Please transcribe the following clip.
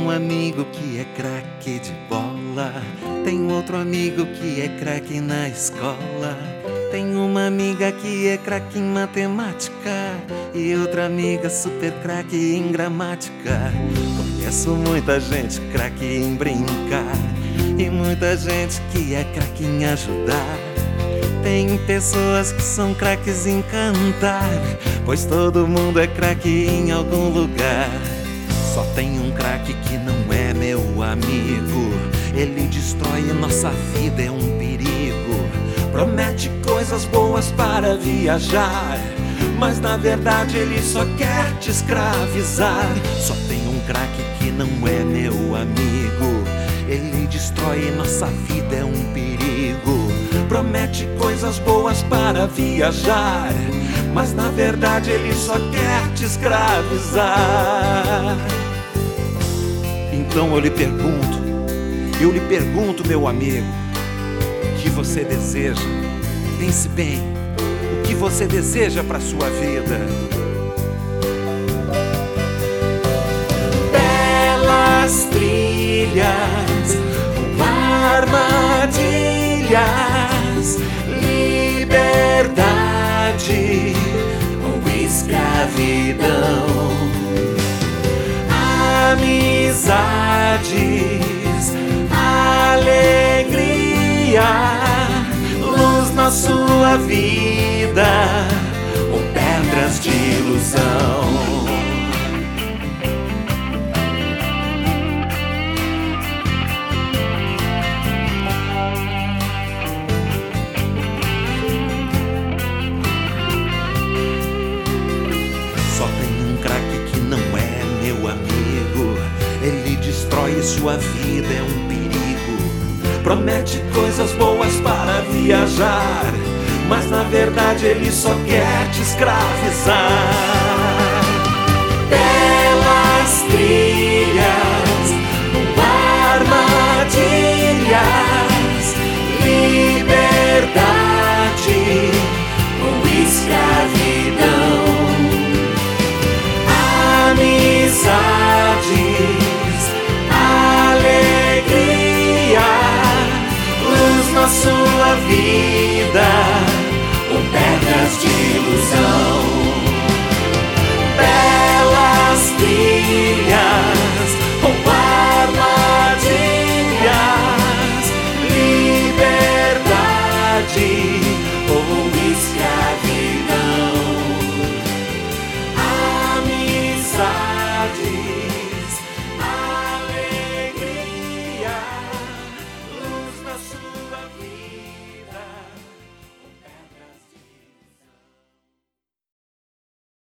um amigo que é craque de bola, tem outro amigo que é craque na escola, tem uma amiga que é craque em matemática e outra amiga super craque em gramática. Conheço muita gente craque em brincar e muita gente que é craque em ajudar. Tem pessoas que são craques em cantar, pois todo mundo é craque em algum lugar. Só tem um craque que não é meu amigo, ele destrói nossa vida, é um perigo. Promete coisas boas para viajar, mas na verdade ele só quer te escravizar. Só tem um craque que não é meu amigo, ele destrói nossa vida, é um perigo. Promete coisas boas para viajar, mas na verdade ele só quer te escravizar. Então eu lhe pergunto, meu amigo, o que você deseja? Pense bem, o que você deseja para sua vida? Belas trilhas, armadilhas, liberdade ou escravidão, amizades, alegria, luz na sua vida ou pedras de ilusão. Só tem um craque que não é meu amigo, ele destrói sua vida, é um perigo. Promete coisas boas para viajar, mas na verdade ele só quer te escravizar. Belas trilhas, armadilhas, liberdade ou escravidão, amizades, alegria, luz na sua vida ou pedras de ilusão. Belas trilhas ou armadilhas, liberdade ou escravidão, amizade,